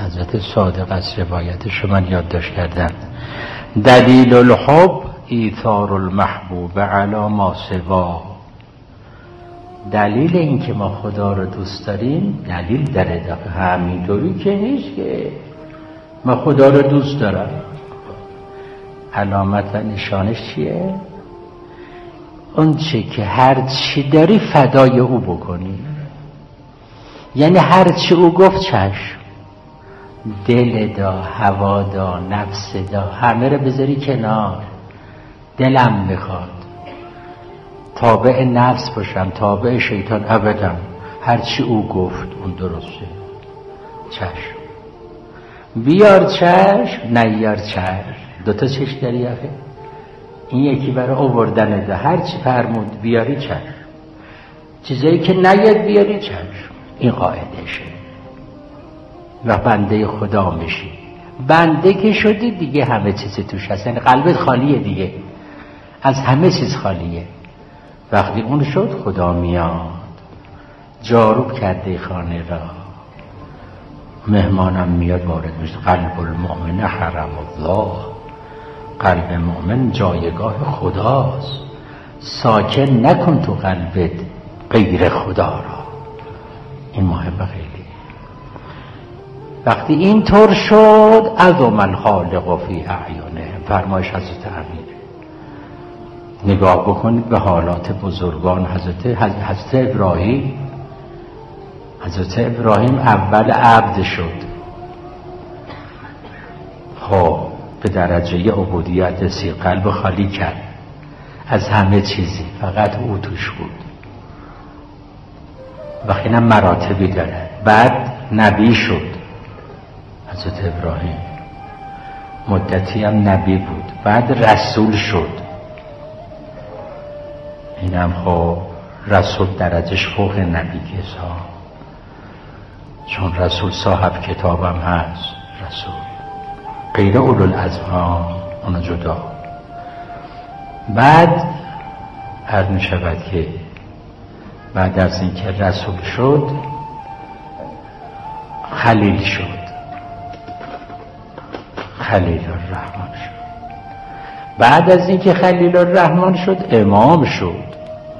حضرت صادق از روایتش من یادداشت کردم. دلیل الحب ایثار المحبوب علی ما سوا. دلیل این که ما خدا رو دوست داریم دلیل داره، همینطوری که نیست که ما خدا رو دوست دارم. علامت و نشانش چیه؟ اون چه که هر چی داری فدای او بکنی، یعنی هر چی او گفت چشم، دل دا، هوا دا، نفس دا، همه رو بذاری کنار. دلم میخواد تابع نفس باشم، تابع شیطان ابدا، هر چی او گفت اون درسته. چشم بیار چشم، نیار چشم. دوتا چشم داری آخه، این یکی برای آوردن ده، هر چی فرمود بیاری چشم، چیزایی که نیاد بیاری چشم. این قاعدشه. و بنده خدا میشی. بنده که شدی دیگه همه چیز توش هست، یعنی قلبت خالیه دیگه، از همه چیز خالیه. وقتی اون شد خدا میاد، جاروب کرده خانه را، مهمانم میاد وارد میشه. قلب المؤمن حرم الله. قلب مؤمن جایگاه خداست. ساکن نکن تو قلبت غیر خدا را. این مهم خیلی. وقتی این طور شد عظم الخالق فی اعیانه، فرمایش حضرت امیر. نگاه بکنید به حالات بزرگان. حضرت ابراهیم اول عبد شد، خب به درجه عبودیت رسید، قلب خالی کرد از همه چیزی، فقط او توش بود. و اینم مراتبی داره. بعد نبی شد حضرت ابراهیم، مدتی هم نبی بود، بعد رسول شد. اینم خب رسول درجش فوق نبی که چون رسول صاحب کتابم هست، رسول غیر اولوالعزم ها، اونا جدا. بعد عرض می شود که بعد از اینکه رسول شد خلیل شد، خلیل الرحمن شد. بعد از اینکه خلیل الرحمن شد امام شد.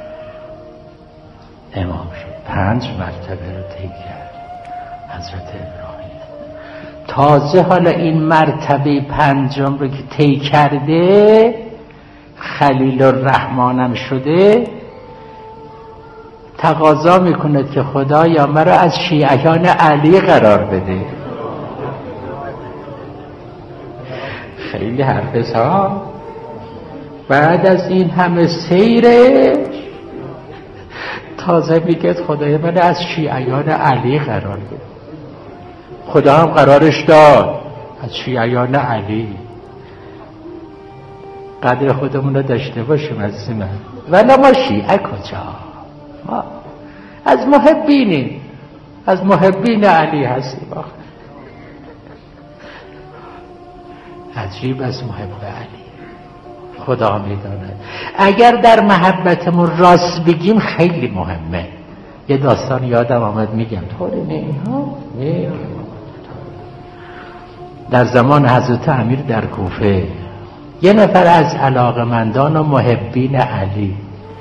5 مرتبه رو طی کرد حضرت ابراهیم. تازه حالا این مرتبه 5 رو که طی کرده، خلیل الرحمنم شده، تقاضا میکند که خدایا مرا از شیعیان علی قرار بده. خیلی حرفش ها. بعد از این همه سیرش تازه میگه خدایا مرا از شیعیان علی قرار بده. خدا هم قرارش داد از شیعیان علی. قدر خودمون رو داشته باشیم عزیز من. ولی ما شیعه کجا؟ ما از محبینیم، از محبین علی هستیم. عجیب از محب علی. خدا میداند. اگر در محبتمون راست بگیم خیلی مهمه. یه داستان یادم آمد میگم طوری نه. در زمان حضرت امیر در کوفه یه نفر از علاقمندان و محبین علی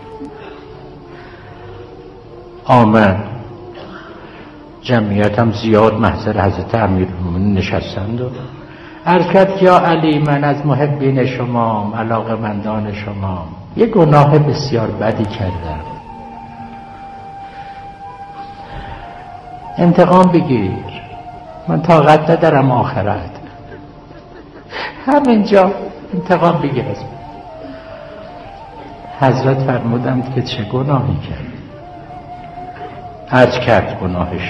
آمد. جمعیت هم زیاد محضر حضرت امیر نشستند و عرض کرد یا علی من از محبین شمام، علاقمندان شمام، یه گناه بسیار بدی کردم، انتقام بگیر، من طاقت ندارم آخرت، همینجا انتقام بگیر از من. حضرت فرمودند که چه گناهی کرد؟ عرض کرد گناهش،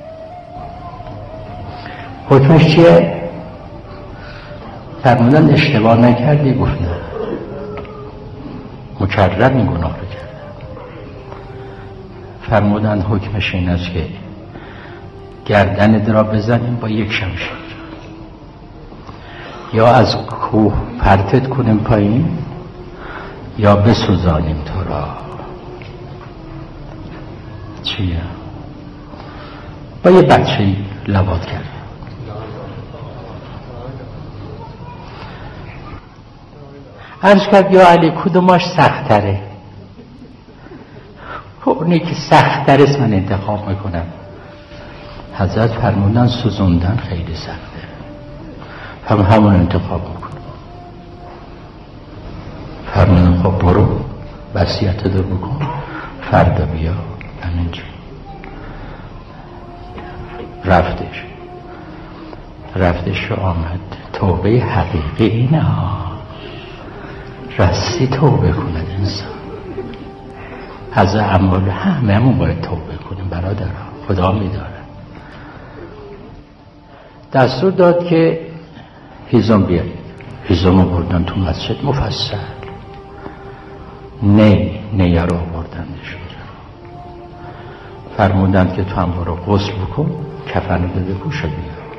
حکمش چیه؟ فرمودند اشتباه نکردی؟ گفت نه، مکرر این گناه رو کرد. فرمودند حکمش این است که گردنت را بزنیم با یک شمشیر، یا از کوه پرتت کنیم پایین، یا بسوزانیم تو را. چیه؟ با یه بچه‌ای لواط کرد. عرض کرد یا علی کدوماش سخت‌تره؟ اونی که سخت‌تر است من انتخاب میکنم. حضرت فرمودن سوزوندن خیلی سخته، همون انتخاب میکنم. فرمودن خب برو وصیت رو بکن، فردا بیا همینجا. رفتش و آمد. توبه حقیقی اینه ها، راستی توبه کند انسان از اعمال. همون باید توبه کنیم برادرها، خدا میداره. دستور داد که هیزم بیارید. هیزم رو بردن تو مسجد مفصل، نیه رو بردنش. فرمودند که تو هم برو غسل بکن، کفن رو بده پوش بیا.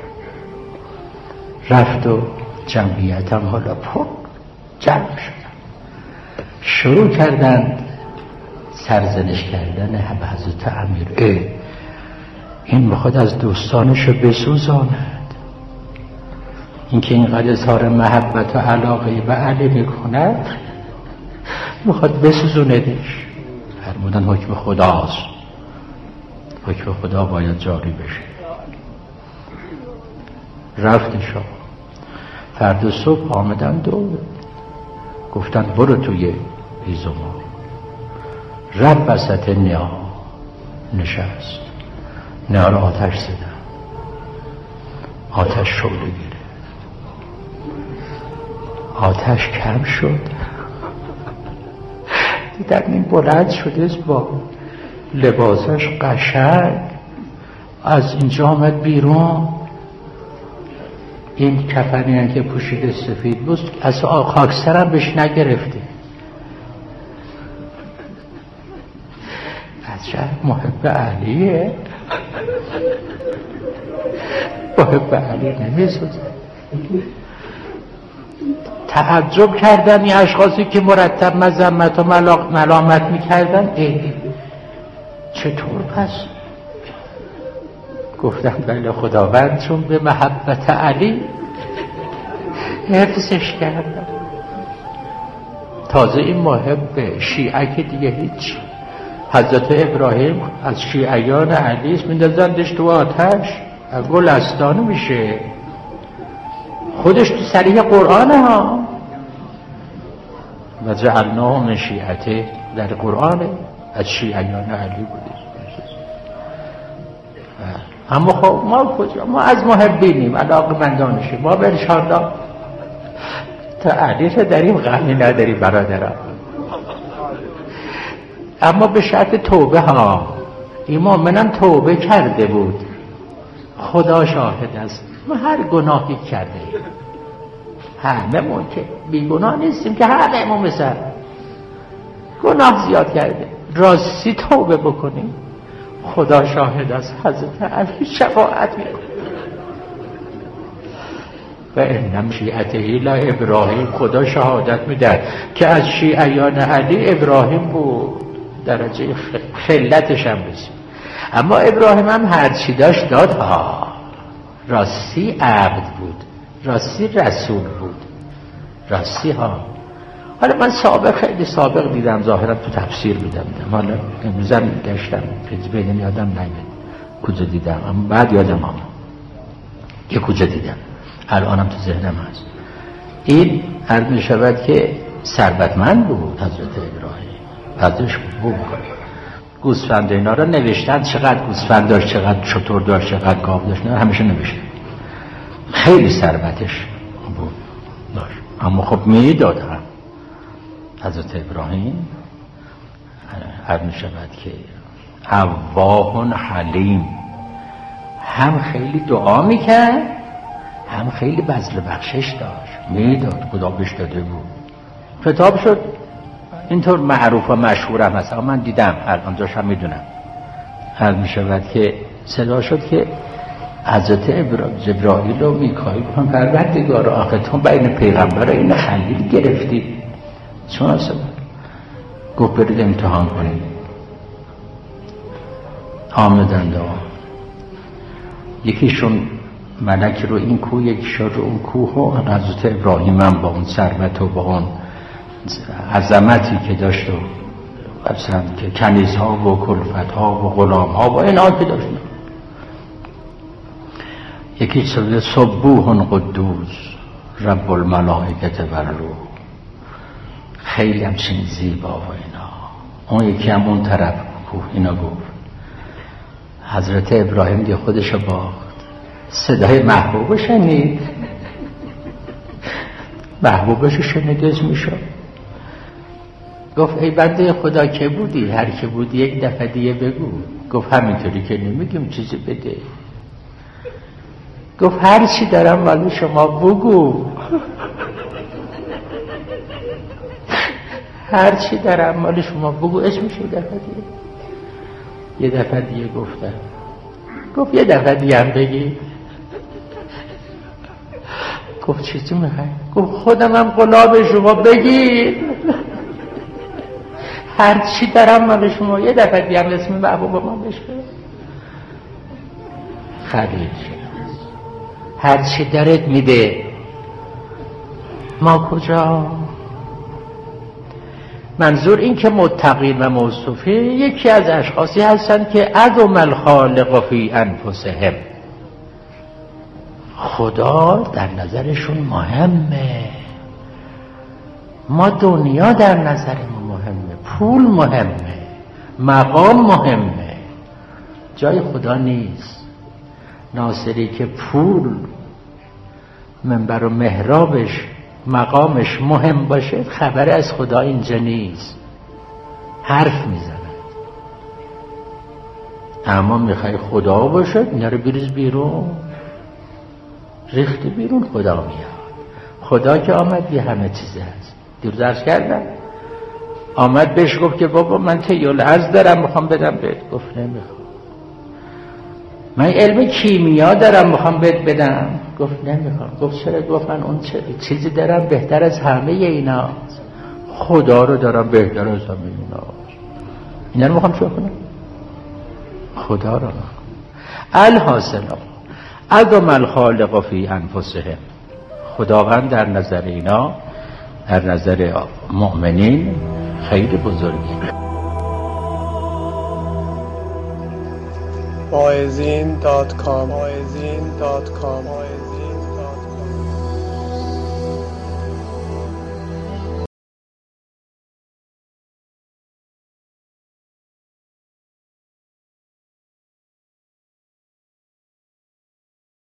رفت و جمعیت هم حالا پر جمع شدن، شروع کردند سرزنش کردن حضرت امیر. این میخواد از دوستانشو بسوزاند، این که اینقدر اظهار محبت و علاقه به علی میکند میخواد بسوزوندش. فرمودن حکم خداست، حکم خدا باید جاری بشه. رفتشو فردا صبح آمدند و گفتن برو توی هیزما. رفت وسط نیا نشست، نیا رو آتش زدن، آتش شعله گرفت، آتش کم شد. دیدن این بلند شده با لباسش قشنگ از اینجا آمد بیرون. این کفنی هم که پوشیده سفید بود از خاکستر هم بهش نگرفته. عجب محب علیه، محب علی نمیسوزه. تعجب کردن این اشخاصی که مرتب مذمت و ملامت میکردن. چطور پس؟ گفتم بله خداوند چون به محبت علی حفظش کردم. تازه این محب شیعه که دیگه هیچ. حضرت ابراهیم از شیعیان علی است، میندازندش تو آتش گلستان میشه. خودش تو صریح قرآنه ها، و جعلناه من شیعته در قرآنه، از شیعیان علی بوده. اما خب ما کجا؟ ما از محبینیم، علاقه‌مندانشیم، ما به انشاءالله تا علی رو داریم، غمی نداریم برادران. اما به شرط توبه ها. این مؤمنم توبه کرده بود، خدا شاهد است ما هر گناهی کرده ایم. همه مون که بی گناه نیستیم که همه مون مثل گناه زیاد کرده. راستی توبه بکنیم، خدا شاهد است حضرت علی شفاعت میکنه. و انم شیعته لا ابراهیم، خدا شهادت میده که از شیعیان علی ابراهیم بود، درجه خلتش هم رسید. اما ابراهیم هم هرچی داشت داد ها. راستی عبد بود، راستی رسول بود، راستی ها. حالا من خیلی سابق دیدم، ظاهرا تو تفسیر دیدم. حالا امروزم گشتم بین یادم نمیاد کجا دیدم، اما بعد یادم آمد که کجا دیدم، الانم تو ذهنم هست. این عرض می شود که ثروتمند بود حضرت ابراهیم، حضرتش بود. گوسفند اینا را نوشتن، چقدر گوسفند داشت، چقدر شتر داشت، چقدر گاو داشت، نه همیشه نوشتن. خیلی ثروتش بود داشت، اما خب میداد هم حضرت ابراهیم. عرض می شود که اواه حلیم، هم خیلی دعا میکرد، هم خیلی بذل بخشش داشت، میداد، خدا بهش داده بود. کتاب شد اینطور معروف و مشهور هم هست، من دیدم الان جاش هم میدونم. عرض می شود که صدا شد که حضرت جبرائیل و میکائیل گفتن پروردگار آخه تو بین پیغمبر این خلیل گرفتی، چون اصلا گفت برید امتحان کنید. آمدند یکیشون ملک رو این کوه، یکیشون رو اون کوه، و حضرت ابراهیم هم با اون ثروت و با اون عظمتی که داشت و مثلا که کنیزها و کلفتها و غلامها و اینا که داشت. یکی شده سبوح قدوس رب الملائکه و الروح، خیلی همچین زیبا و اینا. اون یکی هم اون طرف کوه اینا گفت. حضرت ابراهیم دی خودشو باخت، صدای محبوب شنید، محبوبشو شنید اسمشو گفت ای بنده خدا که بودی؟ هر که بودی یک دفعه دیگه بگو. گفت همینطوری که نمیگیم چیزی بده. گفت هر چی دارم ولی شما بگو. هر چی دارم ولی شما بگو اسمشو دفعه دیگه. یه دفعه دیگه گفتم. گفت یه دفعه دیگه هم بگی. گفت چیزی میخوای؟ گفت خودم هم غلام شما بگید. هر چی دارم ولی شما یه دفعه دیگه هم اسم محبوب ما بشه. خلیل هر چی دارد میده. ما کجا؟ منظور این که متقین و موصوفین یکی از اشخاصی هستند که عظم الخالق فی انفسهم، خدا در نظرشون مهمه. ما دنیا در نظرمون مهمه، پول مهمه، مقام مهمه، جای خدا نیست. ناصری که پول منبر و محرابش مقامش مهم باشه خبر از خدا اینجا نیست، حرف میزنه. اما میخوای خدا باشه اینا رو بریز بیرون، ریختی بیرون خدا میاد. خدا که آمد یه همه چیزه هست. دیروز عرض کردم آمد بهش گفت که بابا من تیول عرض دارم میخوام بدم بهت. گفت نمیخوام. من علم کیمیا دارم میخوام بهت بدم. گفت نمیخوام. گفت چرا؟ گفت من اون چیزی دارم بهتر از همه اینا، خدا رو دارم بهتر از همه اینا. اینا رو میخوام چه کنم؟ خدا رو. الحاصل عظم الخالق فی انفسهم، خداوند در نظر اینا، در نظر مؤمنین خیلی بزرگی. واعظین.com